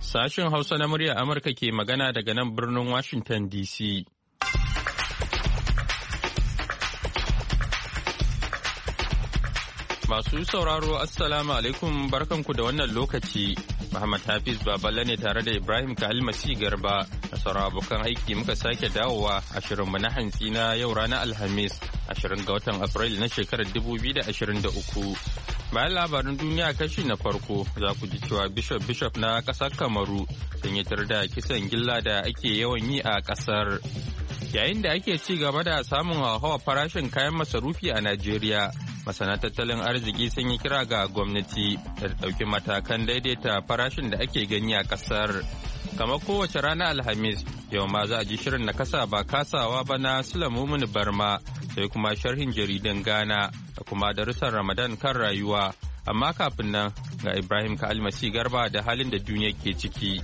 Sashen Hausa na murya Amurka ke magana daga nan birnin Washington DC. Masu sauraro Assalamu alaikum barkanku da wannan lokaci. Muhammad Hafiz Baballe ne tare da Ibrahim Kalmasi Garba da sauran abokan aiki muka sake dawowa a shirinmu na hantsi na yau ranar Alhamis 20 ga watan Afrilu na shekarar 2023. Bayan labarin duniya kashi na farko za ku ji cewa Bishop na ƙasar Kamaru sun yi da kisan gilla da ake yawan yi a ƙasar. Yayin da ake ci gaba da samun hauhawar farashin kayan masarufi a Najeriya, masana tattalin arziki sun yi kira ga gwamnati da ɗauki matakan daidaita farashin da ake gani a ƙasar. Kamar kowace rana Alhamis, yau ma za a ji shirin na kasa ba kasawa ba na Sulamumin Barma, sai kuma sharhin jaridan Ghana da kuma darussan Ramadan kan rayuwa. Amma kafin nan ga Ibrahim Kalmasi Garba da halin da duniya ke ciki.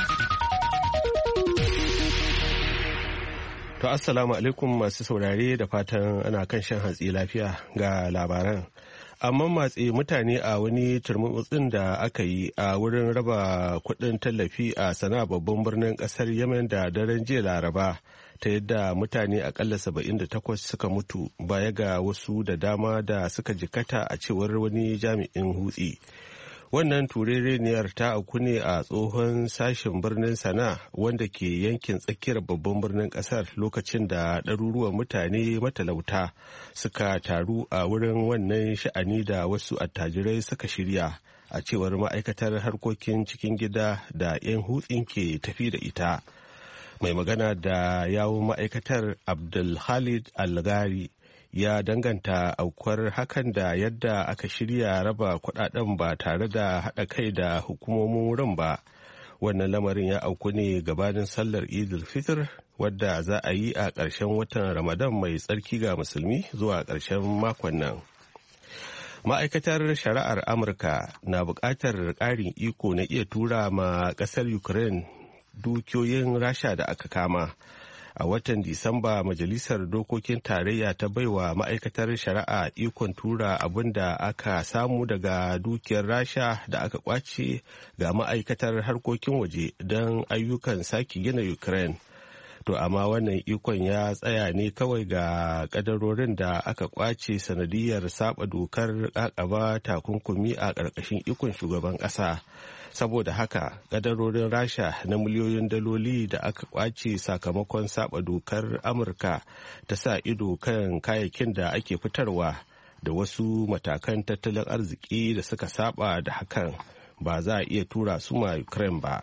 To assalamu alaikum masu saurare da fatan ana kan shan hatsi lafiya ga labaran. Amma matse mutane a wani turmutsin da aka yi a wurin raba kuɗin tallafi a Sana'a babban birnin ƙasar Yemen da daren jiya Laraba ta yadda mutane akalla 78 suka mutu baya ga wasu da dama da suka jikata a cewar wani jami'in hutsi. Wannan turereniyar ta auku ne a tsohon sashen birnin Sana'a wanda ke yankin tsakiyar babban birnin kasar lokacin da ɗaruruwan mutane matalauta suka taru a wurin wannan sha'ani da wasu attajirai suka shirya a cewar ma'aikatar harkokin cikin gida da 'yan hutsin ke tafi da ita. Mai magana da yawun ma'aikatar Abdulhalid Algari ya danganta aukuwar hakan da yadda aka shirya raba kudaden ba tare da haɗa kai da hukumomin wurin ba. Wannan lamarin ya auku ne gabanin sallar Idil Fitr wadda za a yi a ƙarshen watan Ramadan mai tsarki ga musulmi zuwa ƙarshen makon nan. Ma'aikatar shari'ar Amurka na buƙatar ƙarin iko na iya tura ma ƙasar Ukraine dukiyoyin Rasha da aka kama. A watan Disamba, Majalisar Dokokin Tarayya ta baiwa ma'aikatar shari'a ikon tura abin da aka samu daga dukiyar Rasha da aka kwace ga ma'aikatar harkokin waje don ayyukan sake gina Ukraine. To amma wannan ikon ya tsaya ne kawai ga kadarorin da aka kwace sanadiyar saba dokar kakaba takunkumi a ƙarƙashin ikon shugaban ƙasa. Saboda haka kadarorin Rasha na miliyoyin daloli da aka kwace sakamakon saba dokar Amurka ta sa ido kan kayayyakin da ake fitarwa da wasu matakan tattalin arziki da suka saba da hakan ba za a iya tura su ma Ukraine ba.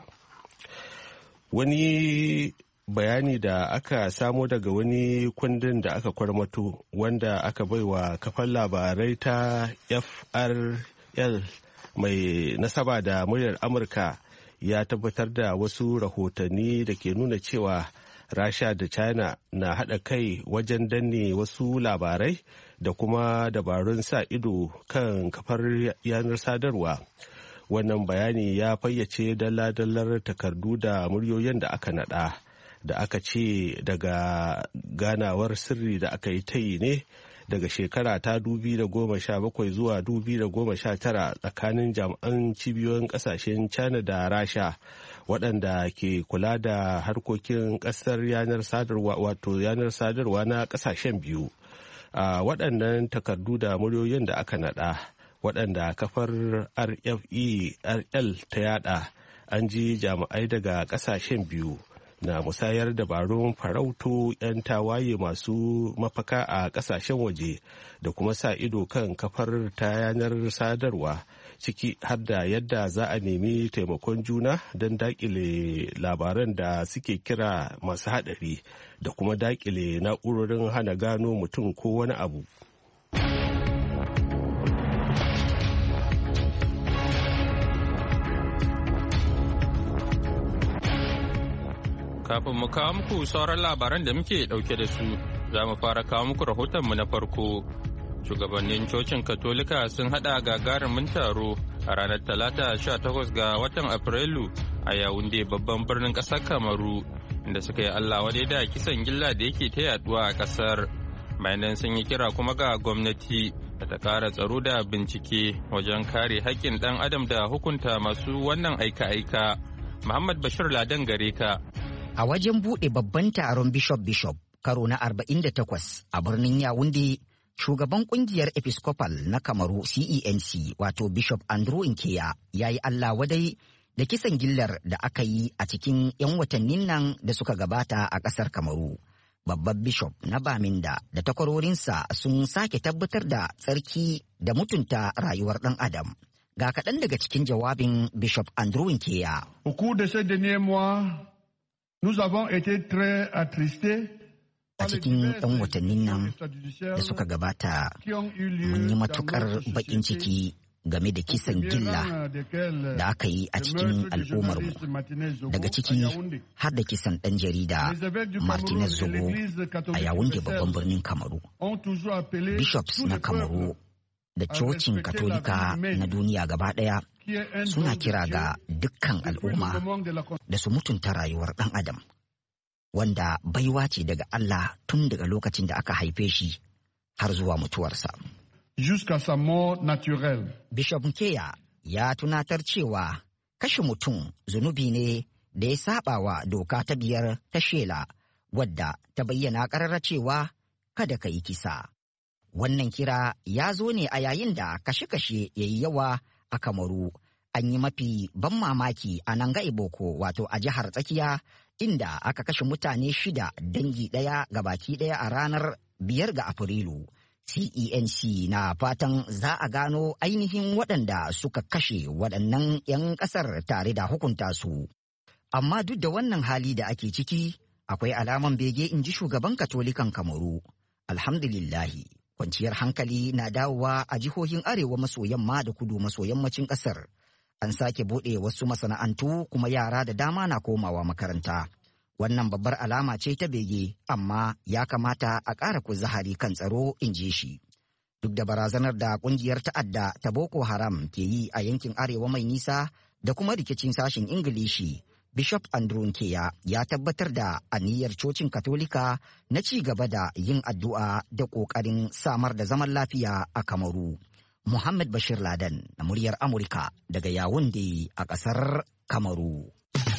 Wani bayani da aka samo daga wani kundin da aka kwarmato wanda aka baiwa kafar labarai ta FRL mai nasaba da muryar Amurka ya tabbatar da wasu rahotanni da ke nuna cewa Rasha da China na haɗa kai wajen danne wasu labarai da kuma dabarun sa ido kan kafar yanar sadarwa. Wannan bayani ya fayyace dalla-dallar takardu da muryoyin da aka naɗa. Da aka ce daga ganawar sirri da aka yi ta yi ne daga shekara ta 2017 zuwa 2019 tsakanin jami'an cibiyoyin kasashen China da Rasha waɗanda ke kula da harkokin ƙasar yanar sadarwa wato yanar sadarwa na ƙasashen biyu. A waɗannan takardu da muryoyin da aka naɗa waɗanda kafar RFE-RL ta yada an ji jami'ai daga ƙasashen biyu na musayar dabarun farauto 'yan tawaye masu mafaka a kasashen waje da kuma sa ido kan kafar ta yanar sadarwa ciki har da yadda za a nemi taimakon juna don dakile labaran da suke kira masu hadari da kuma dakile na'urorin hana gano mutum ko wani abu. Kafin mu kawo muku sauran labaran da muke dauke da su, za mu fara kawo muku rahotonmu na farko. Shugabannin cocin Katolika sun hada gagarumin taro a ranar Talata 18 ga watan Afrilu a Yawunde babban birnin ƙasar Kamaru, inda suka yi Allah wadai da kisan gilla da yake ta yaduwa a ƙasar. Bayan sun yi kira kuma ga gwamnati da ta ƙara tsaro da bincike wajen kare haƙƙin ɗan adam da hukunta masu wannan aika-aika. Muhammad Bashir Ladan gare ka. A wajen buɗe babban taron Bishop karo na 48 a birnin Yawunde, shugaban kungiyar Episcopal na Kamaru CENC wato Bishop Andrew Nkeya ya yi Allah wadai da kisan gillar da aka yi a cikin 'yan watannin nan da suka gabata a ƙasar Kamaru. Babban Bishop na Baminda da takwarorinsa sun sake tabbatar da tsarki da mutunta rayuwar ɗan Adam. Ga kaɗan daga cikin jawabin Bishop Andrew Nkeya. Au cours de ces derniers mois, nous avons été très attristés. A cikin ɗan watannin nan da suka gabata mun yi matuƙar baƙin ciki game da kisan gilla da aka yi a cikin al'ummarmu. Daga ciki har da kisan ɗan jarida Martinez Zogo a Yawunde babban birnin Kamaru. Bishops na Kamaru da cocin Katolika na duniya gaba ɗaya suna kira ga dukkan al'umma da su mutunta rayuwar ɗan adam, wanda baiwa ce daga Allah tun daga lokacin da aka haife shi har zuwa mutuwarsa. Jusqu'à sa mort naturelle. Bishop Nkeya ya tunatar cewa kashe mutum zunubi ne da ya saba wa doka ta 5 ta Shela, wadda ta bayyana ƙarara cewa kada ka yi kisa. Wannan kira ya zo ne a yayin da kashe-kashe ya yi yawa a Kamaru. An yi mafi ban mamaki a Nanga Iboko wato a jihar tsakiya, inda aka kashe mutane 6 dangi ɗaya gabaki ɗaya a ranar 5 ga Afrilu. CENC na fatan za a gano ainihin waɗanda suka kashe waɗannan 'yan ƙasar tare da hukunta su. Amma duk da wannan hali da ake ciki, akwai alaman bege, in ji shugaban Katolikan Kamaru. Alhamdulillahi, kwanciyar hankali na dawowa a jihohin arewa maso yamma da kudu maso yammacin ƙasar. An sake buɗe wasu masana'antu kuma yara da dama na komawa makaranta. Wannan babbar alama ce ta bege, amma ya kamata a ƙara kuzari kan tsaro, in ji shi. Duk da barazanar da ƙungiyar ta'adda ta Boko Haram ke yi a yankin arewa mai nisa da kuma rikicin sashen Ingilishi, Bishop Andrew Nkeya ya tabbatar da aniyar cocin Katolika na ci gaba da yin addu'a da ƙoƙarin samar da zaman lafiya a Kamaru. Muhammad Bashir Laden na muryar Amurka daga Yawunde a ƙasar Kamaru.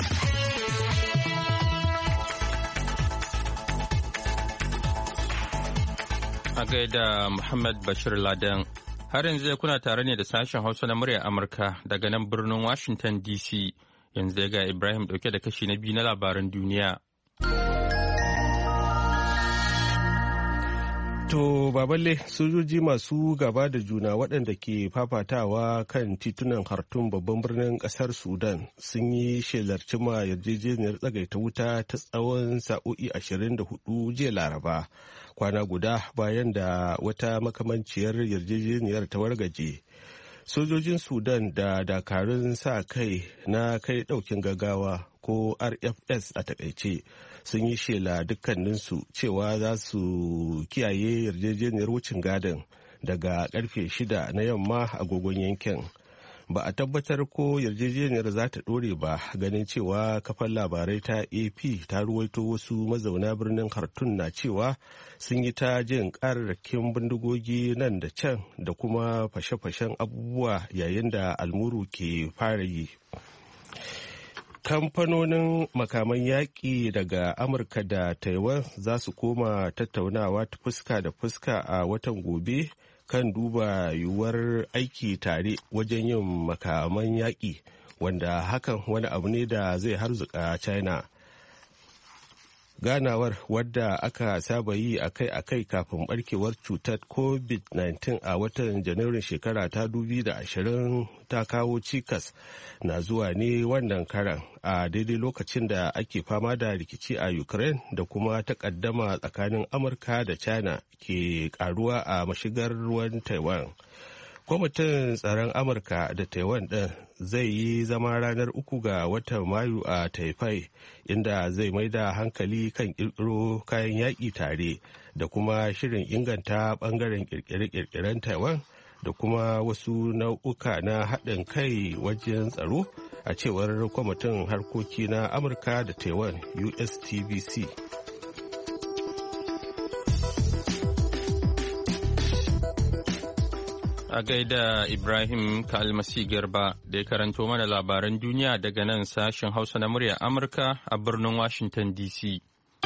A gaida Muhammad Bashir Laden. Har yanzu kuna tare ne da sashen Hausa na muryar Amurka daga nan birnin Washington DC. Yanzu ga Ibrahim dauke da kashi na 2 na labaran duniya. To baballe, sojoji masu gaba da juna waɗanda ke fafatawa kan titunan Khartoum babban birnin ƙasar Sudan sun yi shelar cima yarjejeniyar tsagaita wuta ta tsawon sa'o'i 24 jiya Laraba, kwana guda bayan da wata makamanciyar yarjejeniyar ta wargaje. Sojojin Sudan da dakarun sa kai na kai ɗaukin gaggawa ko RFS a takaice sun yi shela dukkaninsu cewa za su kiyaye yarjejeniyar wucin gadin daga karfe 6 na yamma agogon yankin. Ba a tabbatar ko yarjejeniyar za ta ɗore ba, ganin cewa kafar labarai ta AP ta ruwaito wasu mazauna birnin Khartoum na cewa sun yi ta jin ƙararrakin bindigogi nan da can da kuma fashe-fashen abubuwa yayin da almuru ke fara yi. Kamfanonin makaman yaƙi daga Amurka da Taiwan za su koma tattaunawa ta fuska da fuska a watan gobe kan duba yiwuwar aiki tare wajen yin makaman yaƙi, wanda hakan wani abu ne da zai harzuka China. Ganawar, wadda aka saba yi akai-akai kafin barkewar cutar COVID-19 a watan Janairun shekara ta 2020, ta kawo cikas na zuwa ne wannan karan a daidai lokacin da ake fama da rikici a Ukraine da kuma takaddama tsakanin Amurka da China ke karuwa a mashigar ruwan Taiwan. Kwamitin tsaron Amurka da Taiwan ɗin zai yi zama ranar 3 ga watan Mayu a Taipei, inda zai mai da hankali kan ƙirƙiro kayan yaƙi tare da kuma shirin inganta ɓangaren ƙirƙire-ƙirƙiren Taiwan da kuma wasu nau'uka na haɗin kai wajen tsaro, a cewar kwamitin harkoki na Amurka da Taiwan USTBC. A gaida Ibrahim Kalmasi Garba da ya karanto mana labaran duniya daga nan sashen Hausa na murya Amurka a birnin Washington DC.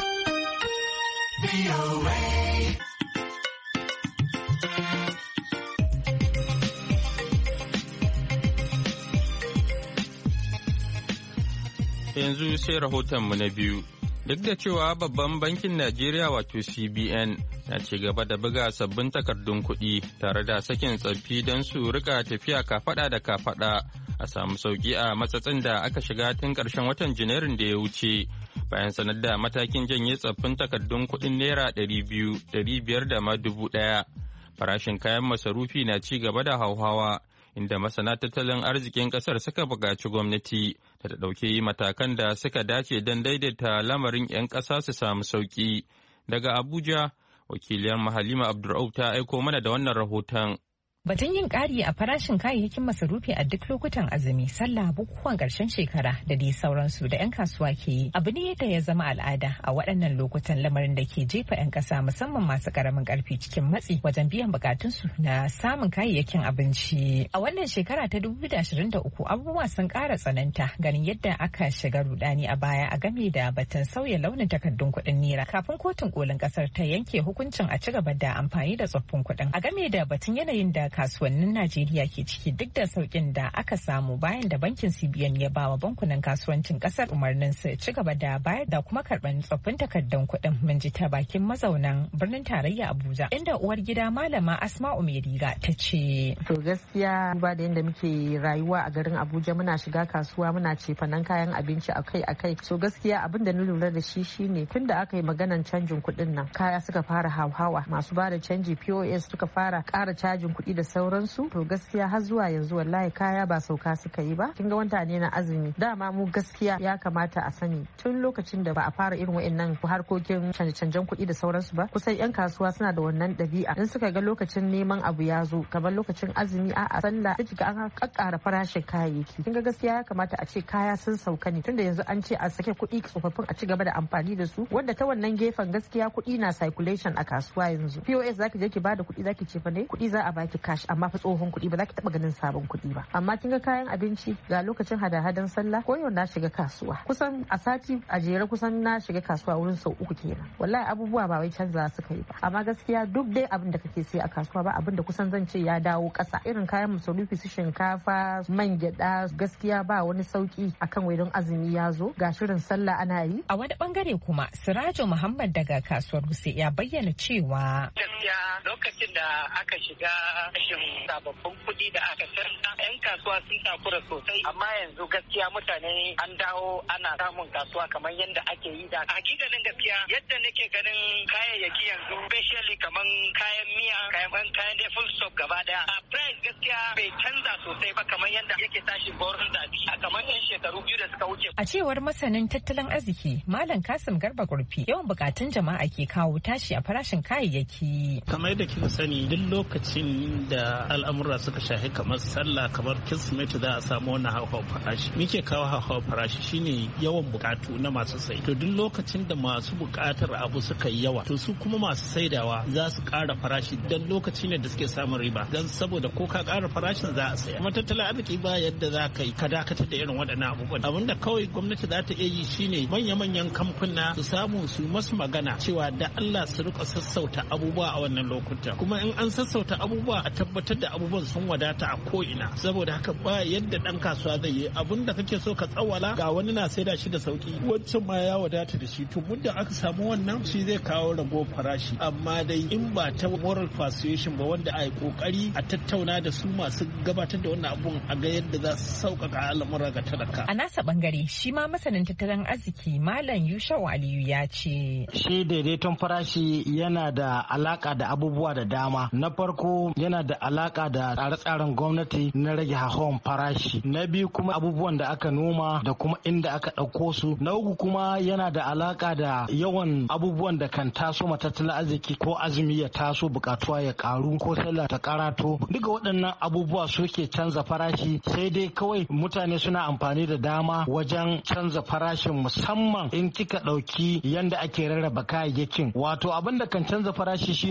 Yanzu sai rahotonmu na biyu. Duk da cewa babban bankin Najeriya wato CBN na ci gaba da buga sabbin takardun kuɗi tare da sakin tsaffi don su rika tafiya kafada da kafada a samu sauki a matsatsin da aka shiga tun ƙarshen watan Janairun da ya wuce bayan sanar da matakin janye tsaffin takardun kuɗin naira 200, 500 da ma 1000. Farashin kayan masarufi na ci gaba da hauhawa inda masana tattalin arzikin ƙasar suka buƙaci gwamnati da ta ɗauki matakan da suka dace don daidaita lamarin 'yan ƙasa su samu sauƙi. Daga Abuja, wakiliyar Halima Abdur'auf ta aiko mana da wannan rahoton. Batun yin ƙari a farashin kayayyakin masarufi a duk lokutan azumi, sallah, bukukuwan ƙarshen shekara da dai sauransu da 'yan kasuwa ke yi abu ne da ya zama al'ada a waɗannan lokutan, lamarin da ke jefa 'yan ƙasa musamman masu ƙaramin ƙarfi cikin matsi wajen biyan buƙatunsu na samun kayayyakin abinci. A wannan shekara ta 2023 abubuwa sun ƙara tsananta ganin yadda aka shiga rudani a baya a game da batun sauya launin takardun kuɗin naira kafin kotun kolin ƙasar ta yanke hukuncin a ci gaba da amfani da tsoffin kuɗin. A game da batun yanayin da kasuwannin Najeriya ke ciki duk da saukin da aka samu bayan da bankin CBN ya bawa bankunan kasuwancin kasar umarnin su ci gaba da bayar da kuma karban tsoffin takardun kuɗin, mun ji ta bakin mazaunan birnin tarayya Abuja inda uwar gida malama Asma'u Riga ta ce. To gaskiya ba da yadda muke rayuwa a garin Abuja muna shiga kasuwa muna cefanen kayan abinci akai-akai. So gaskiya abin da na lura da shi shine tun da aka yi maganan canjin kuɗin nan kaya suka fara hauhawa, masu ba da canji POS suka fara ƙara cajin kuɗi da sauransu. To gaskiya har zuwa yanzu wallahi kaya ba sauka suka yi ba. Kin ga wata ne na azumi. Dama mu gaskiya ya kamata a sani tun lokacin da ba a fara irin wa'annan harkokin canje-canjen kuɗi da sauransu ba. Kusan 'yan kasuwa suna da wannan ɗabi'a. In suka ga lokacin neman abu ya zo kamar lokacin azumi a sallah sai kiga an kakkara farashin kayayyaki. Kin ga gaskiya ya kamata a ce kaya sun sauka ne tunda yanzu an ce a sake kuɗi tsofaffin a ci gaba da amfani da su, wanda ta wannan gefen gaskiya kuɗi na circulation a kasuwa yanzu. POS zaki je ki bada kuɗi zaki ce fa ne kuɗi za a baki cash amma fa tsohon kuɗi ba za ki taɓa ganin sabon kuɗi ba. Amma kin ga kayan abinci ga lokacin hada-hadan sallah ko yau na shiga kasuwa kusan a sati a jere kusan na shiga kasuwa wurin sau 3 kenan. Wallahi abubuwa ba wai canza suka yi ba, amma gaskiya duk dai abin da kake sai a kasuwa ba abin da kusan zan ce ya dawo ƙasa. Irin kayan masarufi su shinkafa, man gyaɗa gaskiya ba wani sauki akan wai don azumi ya zo ga shirin sallah ana yi. A wani bangare kuma Sirajo Muhammad daga kasuwar Wuse ya bayyana cewa gaskiya lokacin da aka shiga rashin sababbin kuɗi da aka sarta 'yan kasuwa sun takura sosai, amma yanzu gaskiya mutane an dawo ana samun kasuwa kamar yadda ake yi da. Hakikanin gaskiya yadda nake ganin kayayyaki yanzu especially kamar kayan miya, kayan da full stock gaba daya a price gaskiya bai canza sosai ba kamar yadda yake tashi borin zabi a kamar 'yan shekaru 2 da suka wuce. A cewar masanin tattalin arziki Malam Kasim Garba Gurfi, yawan bukatun jama'a ke kawo tashi a farashin kayayyaki. Kamar yadda kika sani duk lokacin da al'amura suka shahi kamar sallah kamar kirsimeti za a samu wannan hauhawar farashi. Muke kawo hauhawar farashi shine yawan bukatu na masu sai. To duk lokacin da masu bukatar abu suka yi yawa to su kuma masu saidawa za su ƙara farashi dan lokaci ne da suke samun riba. Dan saboda ko ka ƙara farashin za a saya. Kuma tattalin arziki ba yadda za ka yi ka dakatar da irin waɗannan abubuwan. Abinda kawai gwamnati za ta iya yi shine manya-manyan kamfuna su samu su masu magana cewa da Allah su rika sassauta abubuwa a wannan lokuta. Kuma in an sassauta abubuwa a tabbatar da abubuwan sun wadata a ko'ina. Saboda haka ba yadda ɗan kasuwa zai yi abin da kake so ka tsawala ga wani na saida shi da sauki wancan ma ya wadata da shi. To muddin aka samu wannan shi zai kawo rago farashi, amma dai in ba ta moral persuasion ba wanda a yi kokari a tattauna da su masu gabatar da wannan abun a ga yadda za su sauƙaƙa al'amura ga talaka. A nasa bangare shi ma masanin tattalin arziki Malam Yushau Aliyu ya ce. Shi daidaiton farashi yana da alaka da abubuwa da dama. Na farko yana da alaka da tsare-tsaren gwamnati na rage hauhawar farashi. Na biyu kuma abubuwan da aka noma da kuma inda aka ɗauko su. Na uku kuma yana da alaka da yawan abubuwan da kan taso ma tattalin arziki ko azumi ya taso bukatuwa ya karu ko sallah ta karato. Duka waɗannan abubuwa suke canza farashi, sai dai kawai mutane suna amfani da dama wajen canza farashin musamman in kika ɗauki yanda ake rarraba kayayyakin. Wato abin da kan canza farashi shine wasu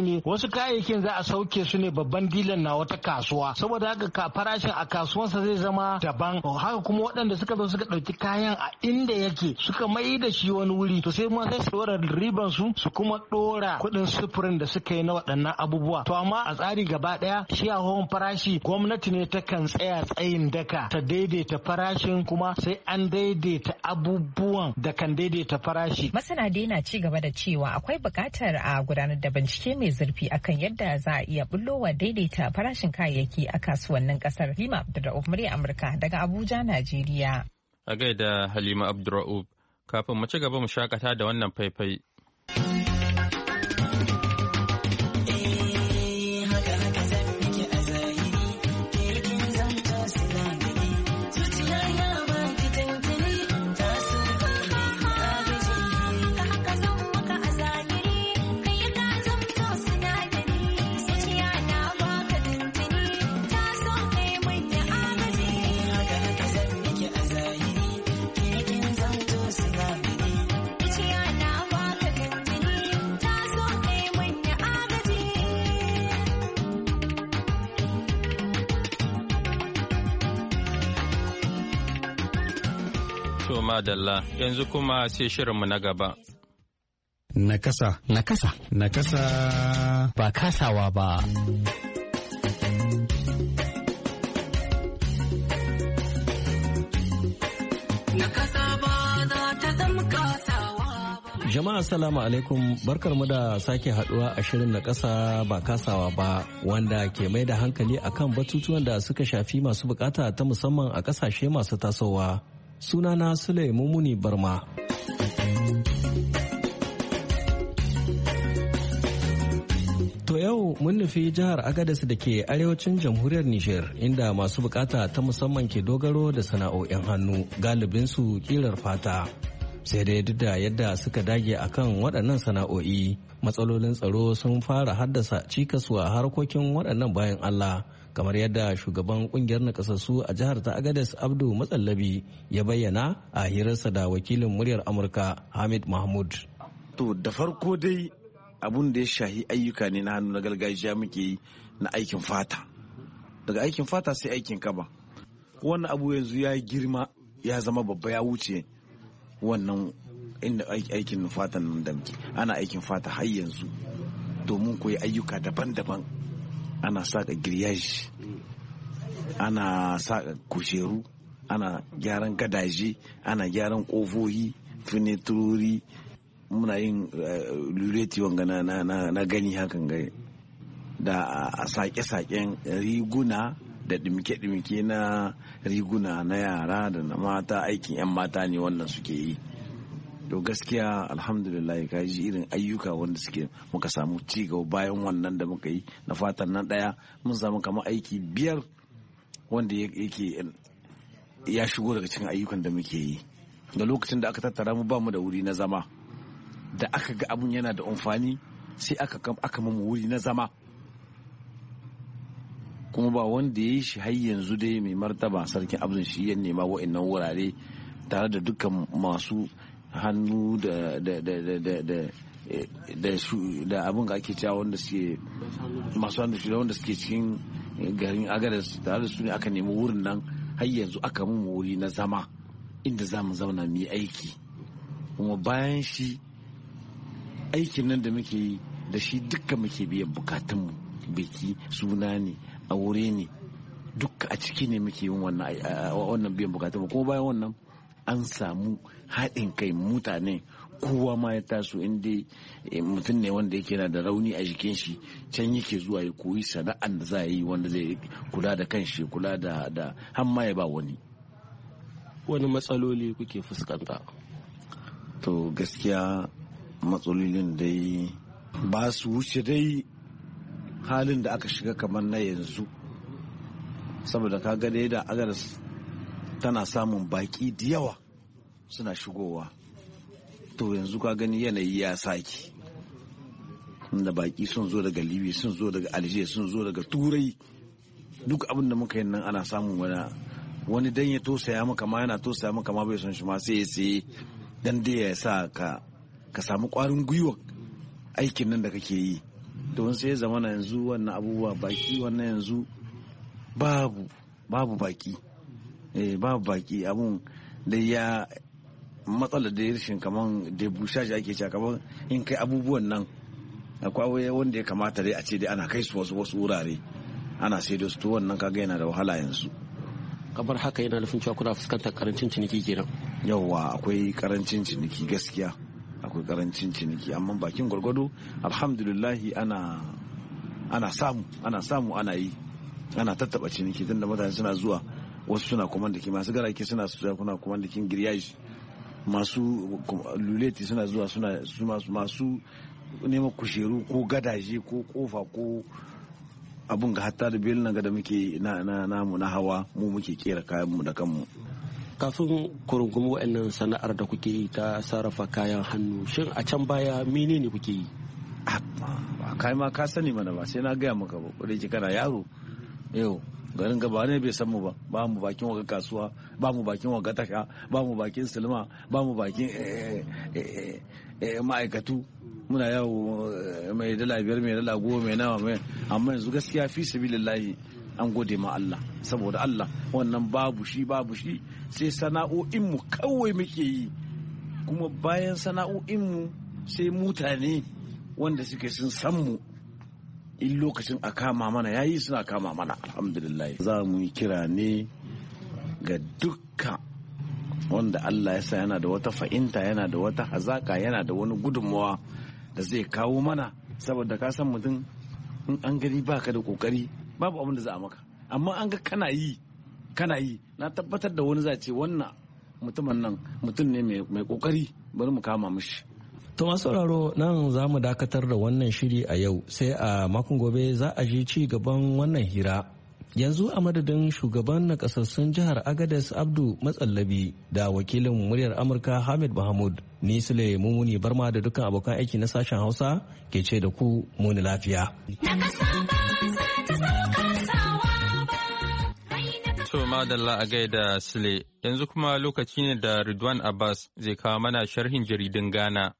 wasu kayayyakin za a sauke su ne babban dilan na wata kasuwa, saboda haka farashin a kasuwansa zai zama daban. Haka kuma waɗanda suka zo suka ɗauki kayan a inda yake suka mai da shi wani wuri, to sai ma sai su ɗora riban su kuma ɗora kuɗin sufurin da suka yi na waɗannan abubuwa. To amma a tsari gaba ɗaya shi a hawan farashi gwamnati ne ta kan tsaya tsayin daka ta daidaita farashin, kuma sai an daidaita abubuwan da kan daidaita farashi. Masana dai na ci gaba da cewa akwai buƙatar a gudanar da bincike mai zurfi akan yadda za a iya bullowa daidaita farashin kayayyaki a kasuwannin ƙasar. Halima Abdurra'uf, murya Amurka daga Abuja, Najeriya. A gaida Halima Abdurra'uf, kafin mu ci gaba mu shakata da wannan faifai. Madalla yanzu kuma sai shirinmu na gaba. Nakasa. Nakasa. Nakasa. Ba kasawa ba. Jama'a salamu alaikum, barkarmu da sake haduwa a shirin na kasa ba kasawa ba, wanda ke mai da hankali akan batutuwan da suka shafi masu bukata ta musamman a kasashe masu tasowa. Sunana Sule Mumuni Barma. To yau mun nufi jihar Agadez da ke arewacin jamhuriyar Nijar, inda masu bukata ta musamman ke dogaro da sana'o'in hannu, galibinsu kirar fata. Sai dai duk da yadda suka dage akan waɗannan sana'o'i, matsalolin tsaro sun fara haddasa cikas wa harkokin waɗannan bayan Allah. Kamar yadda shugaban kungiyar nakasassu a jihar ta Agadez Abdu Matsallabi ya bayyana a hirarsa da wakilin muryar Amurka Hamid Mahmud. To da farko dai abun da ya shahi ayyuka ne na hannu na gargajiya muke yi na aikin fata. Daga aikin fata sai aikin kaba. Wannan abu yanzu ya girma ya zama babba ya wuce wannan inda aikin fatan nan da muke. Ana aikin fata har yanzu domin koyi ayyuka daban-daban. Ana saka giryashi, ana saka kusheru, ana gyaran gadaje, ana gyaran ƙofofi, finiturori, muna yin lureti wanga na gani hakan gai, da sake-saken riguna da dimke-dimke na riguna na yara da na mata, aikin 'yan mata ne wannan suke yi. To gaskiya alhamdulillah ka ji irin ayyuka wanda suke muka samu ci gaba bayan wannan da muka yi na fatan nan daya mun samu kamar aiki 5 wanda yake ya shigo daga cikin ayyukan da muke yi. Da lokacin da aka tattara mu ba mu da wuri na zama, da aka ga abun yana da amfani sai aka mamu wuri na zama, kuma ba wanda ya yi shi har yanzu dai mai martaba sarkin abin shi ya nema wa'annan wurare tare da dukkan masu hannu da abin da ake cewa wanda suke masu hannu shi da wanda suke cikin garin Agadez, tare da su ne aka nemi wurin nan har yanzu aka mu wuri na zama inda za mu zauna mu yi aiki. Kuma bayan shi aikin nan da muke yi da shi dukkan muke biyan bukatunmu, biki, suna ne, aure ne, dukka a ciki ne muke yin wannan biyan bukatunmu. Kuma bayan wannan an samu haɗin kai, mutane kowa ma ya taso, inda mutum ne wanda yake na da rauni a jikin shi can yake zuwa ya koyi sana'an da za a yi wanda zai kula da kanshi, kula da hamma ya ba wani. Wani matsaloli kuke fuskanta? To gaskiya matsalolin dai ba su wuce dai halin da aka shiga kamar na yanzu, saboda kaga dai da Agadez tana samun baki da yawa suna shigowa. To yanzu ka gani yanayi ya saki, inda baki sun zo daga Libya, sun zo daga Algeria, sun zo daga Turai. Duk abin da muka yi nan ana samun wani dan ya tosaya maka ma, yana tosaya maka ma bai son shi ma sai ya saye dan dai ya sa ka samu kwarin gwiwa aikin nan da kake yi. don sai zama na yanzu wannan abubuwa baki wannan yanzu babu baki babu baki abun da ya matsala da rashin kaman da bushashi ake cewa kaman in kai abubuwan nan akwai wanda ya kamata dai a ce dai ana kai su wasu wurare ana sai da su to wannan kaga yana da wahala yanzu. Kamar haka yana nufin cewa kuna fuskantar karancin ciniki kenan. Yawwa akwai karancin ciniki gaskiya akwai karancin ciniki amma bakin gwargwado alhamdulillahi ana samu ana yi ana tattaba ciniki tunda mutane suna zuwa wasu suna komandaki masu garake suna kuna komandakin giryaji masu luleti suna zuwa suna masu neman kusheru ko gadaje ko kofa ko abun ga hatta da belin nan da muke namu na hawa mu muke kera kayan mu da kanmu. Kafin kurungumi wa'annan sana'ar da kuke yi ta sarrafa kayan hannu shin a can baya menene kuke yi? Kai ma ka sani mana ba sai na gaya maka ba ko da yake kana yaro yau garin gaba ne bai san mu ba mu bakin waga kasuwa ba mu bakin waga tasha ba mu bakin silma ba mu bakin ma'aikatu muna yawo mai dala 5 mai dala 10 mai nawa mai amma yanzu gaskiya fi sabilillahi an gode ma Allah saboda Allah wannan babu shi sai sana'o'in mu kawai muke yi kuma bayan sana'o'in mu sai mutane wanda suke sun san mu in lokacin a kama mana yayi suna kama mana alhamdulillah. Za mu yi kira ne ga dukkan wanda Allah ya sa yana da wata fahimta yana da wata hazaka yana da wani gudunmawa da zai kawo mana saboda ka san mutum in an gani baka da kokari babu abin da za a maka amma an ga kana yi na tabbatar da wani za ce wannan mutumin nan mutum ne mai kokari bari mu kama mishi. To masu sauraro nan za mu dakatar da wannan shiri a yau sai a makon gobe za a ji ci gaban wannan hira. Yanzu a madadin shugaban nakasassun jihar Agadez Abdu Matsallabi da wakilin muryar Amurka Hamid Mahmud ni Sule Mumuni Barma da dukkan abokan aiki na sashen Hausa ke ce da ku muni lafiya. To madalla a gaida Sule yanzu kuma lokaci ne da Ridwan Abbas zai kawo mana sharhin jaridun Ghana.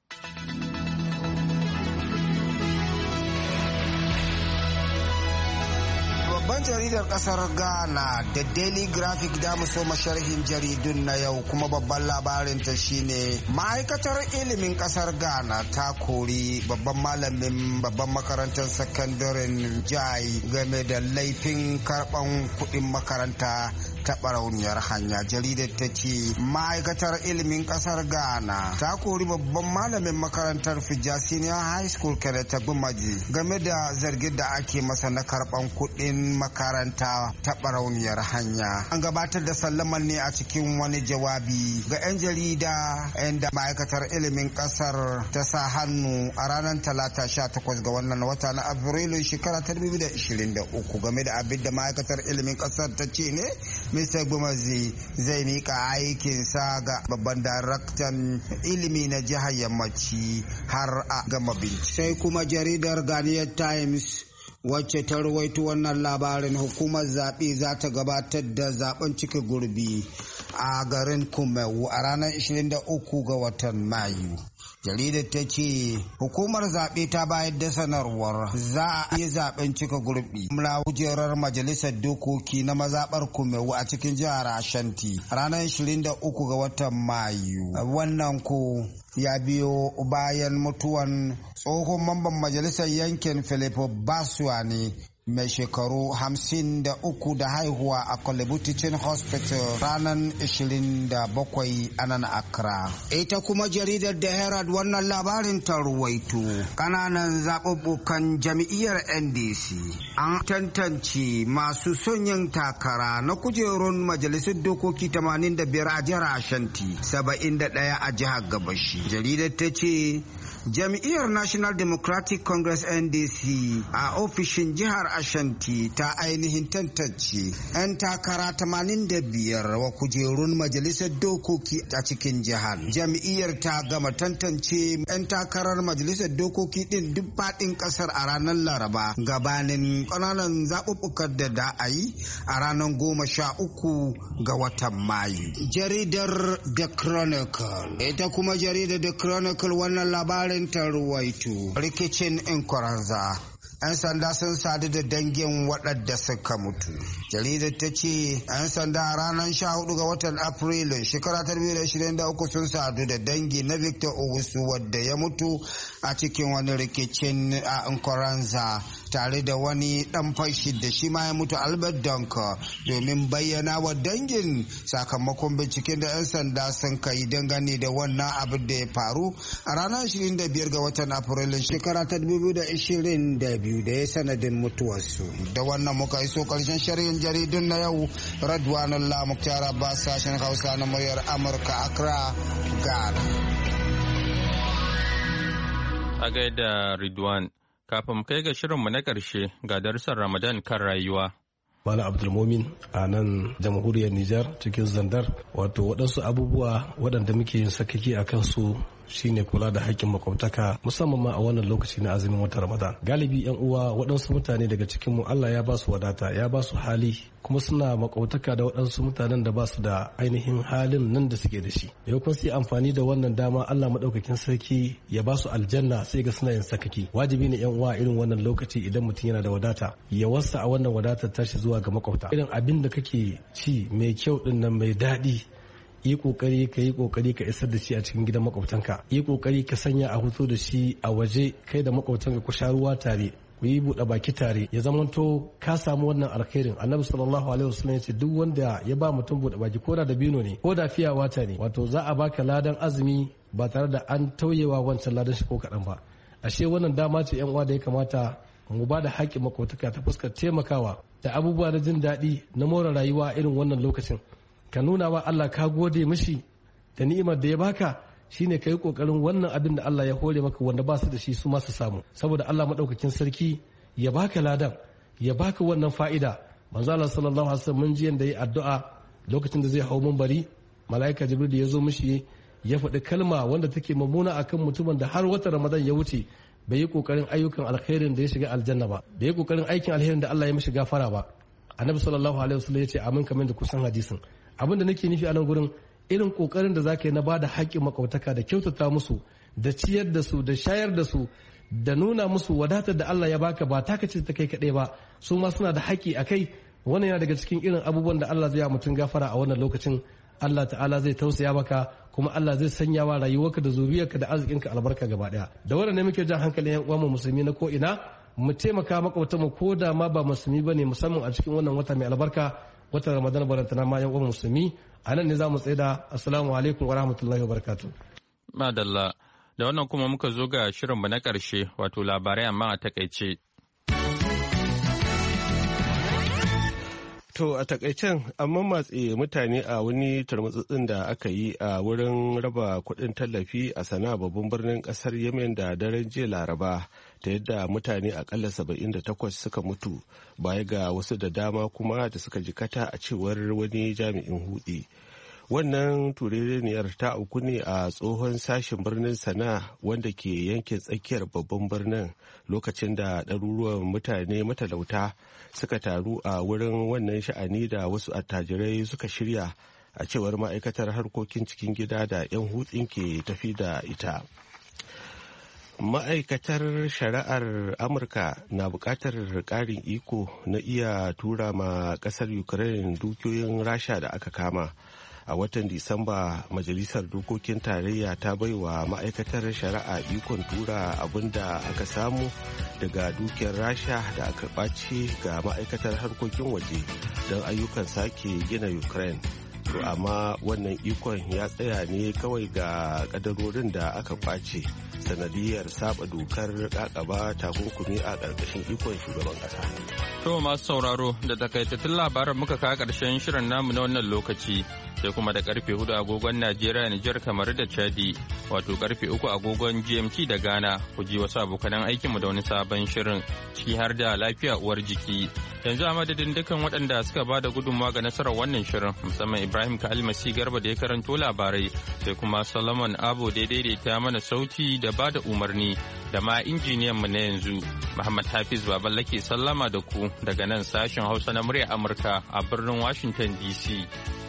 Babban jaridar kasar Ghana da Daily Graphic da mu soma sharhin jaridun na yau kuma babban labarin ta shine ma'aikatar ilimin kasar Ghana ta kori babban malamin babban makarantar sakandaren Jai game da laifin karban kuɗin makaranta ta barauniyar hanya. Jaridar ta ce ma'aikatar ilimin kasar Ghana ta kori babban malamin makarantar Fija Senior High School Keneta Gumaji game da zargin da ake masa na karban kuɗin makaranta ta barauniyar hanya. An gabatar da sallaman ne a cikin wani jawabi ga 'yan jarida inda ma'aikatar ilimin kasar ta sa hannu a ranar talata 18 ga wannan wata na Afrilu shekara 2023 game da abin da ma'aikatar ilimin kasar ta ce ne Mr. Gumazi zai mika aikinsa ga babban daraktan ilimi na jihar Yammaci har a gama bincike. Sai kuma jaridar Ghanaian Times wacce ta rawaito wannan labarin hukumar zaɓe za ta gabatar da zaben cike gurbi a garin Kumewu a ranar 23 ga watan Mayu. Jaridar ta ce hukumar zaɓe ta bayar da sanarwar za a yi zaɓen cika gurbi na kujerar majalisar dokoki na mazaɓar Kumewu a cikin jihar Ashanti ranar 23 ga watan Mayu. Wannan ko ya biyo bayan mutuwan tsohon mamban majalisar yankin Philip Baswa ne mai shekaru 53 da haihuwa a Kolebu Teaching Hospital ranar 27 a nan Accra. Ita kuma jaridar The Herald wannan labarin ta ruwaito kananan zaɓuɓɓukan jam'iyyar NDC an tantance masu son yin takara na kujerun majalisar dokoki 85 a jihar Ashanti 71 a jihar Gabashi. Jaridar ta ce jam'iyyar National Democratic Congress NDC a ofishin jihar Ashanti ta ainihin tantance 'yan takara 85 wa kujerun majalisar dokoki a cikin jihar. Jam'iyyar ta gama tantance 'yan takarar majalisar dokoki din duk faɗin ƙasar a ranar Laraba gabanin ƙananan zaɓuɓɓukar da a yi a ranar 13 ga watan Mayu. Jaridar The Chronicle, ita kuma jaridar The Chronicle wannan labarin ta ruwaito rikicin Nkoranza. 'Yan sanda sun sadu da dangin waɗanda suka mutu. Jaridar ta ce 'yan sanda a ranar 14 ga watan Afrilu shekara 2023 sun sadu da dangi na Victor Owusu wadda ya mutu a cikin wani rikicin a Nkoranza tare da wani dan fashi da shi ma ya mutu, Albert Donko, domin bayyana wa dangin sakamakon binciken da 'yan sanda sun kai dangane da wannan abin da ya faru a ranar 25 ga watan Afrilu shekara 2022 da ya sanadin mutuwarsu. Da wannan muka iso karshen sharhin jaridun na yau. Radwanullah Muktar Abbas, sashen Hausa na muryar Amurka, Accra, Ghana. A gaida Ridwan, kafin kai ga shirinmu na ƙarshe ga darussan Ramadan kan rayuwa. Malam Abdulmumin a nan jamhuriyar Nijar cikin Zandar, wato waɗansu abubuwa waɗanda muke yin sakaki a kansu shine kula da haƙƙin makwabtaka, musamman ma a wannan lokaci na azumin watan Ramadan. Galibi yan uwa waɗansu mutane daga cikin mu Allah ya ba su wadata, ya ba su hali, kuma suna makwabtaka da waɗansu mutanen da ba su da ainihin halin nan da suke da shi. Yau kun sai amfani da wannan dama Allah madaukakin sarki ya ba su aljanna, sai ga suna yin sakaki. Wajibi ne yan uwa irin wannan lokaci idan mutum yana da wadata ya wasa a wannan wadatar tashi zuwa ga makwabta. Irin abin da kake ci mai kyau din nan mai daɗi, yi kokari ka isar da shi a cikin gidan makwabtanka. Yi kokari ka sanya a hoto da shi a waje, kai da makwabtanka ku sha ruwa tare, ku yi buɗe baki tare, ya zamanto ka samu wannan alkhairin. Annabi sallallahu alaihi wasallam ya ce duk wanda ya ba mutum buɗe baki, ko da dabino ne ko da fiya wata ne, wato za a baka ladan azumi ba tare da an tauyewa wancan ladan shi ko kaɗan ba. Ashe wannan dama ce yan uwa da ya kamata mu ba da haƙƙin makwabtaka ta fuskar taimakawa da abubuwa na jin daɗi na more rayuwa irin wannan lokacin. Ka nuna wa Allah ka gode mishi da ni'imar da ya baka, shine ka yi kokarin wannan abin da Allah ya hore maka wanda ba su da shi su ma su samu, saboda Allah madaukakin sarki ya baka ladan, ya baka wannan fa'ida. Manzo Allah sallallahu alaihi wasallam mun ji yanda yayi addu'a lokacin da zai hau minbari, malaika Jibril da ya zo mishi ya faɗi kalma wanda take mummuna akan mutumin da har watan Ramadan ya wuce bai yi kokarin ayyukan alkhairin da ya shiga aljanna ba, bai yi kokarin aikin alkhairin da Allah ya mishi gafara ba. Annabi sallallahu alaihi wasallam ya ce amin, kamar da kusan hadisin. Abin da nake nufi a nan gurin, irin kokarin da zaka yi na bada haƙƙin makwabtaka da kyautata musu, da ciyar da su, da shayar da su, da nuna musu wadatar da Allah ya baka ba taka ce ta kai kaɗai ba, su ma suna da haƙƙi a kai. Wannan yana daga cikin irin abubuwan da Allah zai ya mutum gafara a wannan lokacin. Allah ta'ala zai tausaya maka, kuma Allah zai sanya wa rayuwarka da zuriyarka da arzikinka albarka gaba ɗaya. Da wannan ne muke jan hankalin yan uwa musulmi na ko ina mu taimaka makwabtanmu ko da ma ba musulmi bane, musamman a cikin wannan wata mai albarka, watan Ramadan, barantana ma yan uwan musulmi. A nan ne za mu tsaida. Assalamu alaikum wa rahmatullahi wa barakatuh. Madalla, da wannan kuma muka zo ga shirinmu na ƙarshe, wato labarai amma a takaice. To a takaicen amma matse mutane a wani turmutsutsun da aka yi a wurin raba kuɗin tallafi a Sana'a, babban birnin ƙasar Yemen, da daren jiya Laraba, ta yadda mutane akalla 78 suka mutu baya ga wasu da dama kuma da suka jikata, a cewar wani jami'in hudi. Wannan turereniyar ta auku ne a tsohon sashen birnin Sana'a wanda ke yankin tsakiyar babban birnin, lokacin da ɗaruruwan mutane matalauta suka taru a wurin wannan sha'ani da wasu attajirai suka shirya, a cewar ma'aikatar harkokin cikin gida da 'yan hutsin ke tafi da ita. Ma'aikatar shari'ar Amurka na buƙatar ƙarin iko na iya tura ma ƙasar Ukraine dukiyoyin Rasha da aka kama. A watan Disamba, Majalisar Dokokin Tarayya ta baiwa ma'aikatar shari'a ikon tura abin da aka samu daga dukiyar Rasha da aka ɓace ga ma'aikatar harkokin waje don ayyukan sake gina Ukraine. to amma wannan ikon ya tsaya ne kawai ga kadarorin da aka kwace sanadiyar saba dokar kakaba takunkumi a ƙarƙashin ikon shugaban ƙasa. To masu sauraro da takaitattun labaran muka kawo ƙarshen shirin namu na wannan lokaci sai kuma da karfe 4 agogon Najeriya, Nijar, kamar da Chadi wato karfe 3 agogon GMT da Ghana ku ji wasu abokanan aikinmu da wani sabon shirin ciki har da lafiya uwar jiki. Yanzu a madadin dukkan waɗanda suka ba da gudunmawa ga nasarar wannan shirin musamman Ibrahim Ka'almasi Garba da ya karanto labarai sai kuma Solomon Abo da ya daidaita mana sauti da ba da umarni da ma injiniyan mu na yanzu Muhammad Hafiz Baballa ke sallama da ku daga nan sashen Hausa na murya Amurka a birnin Washington DC.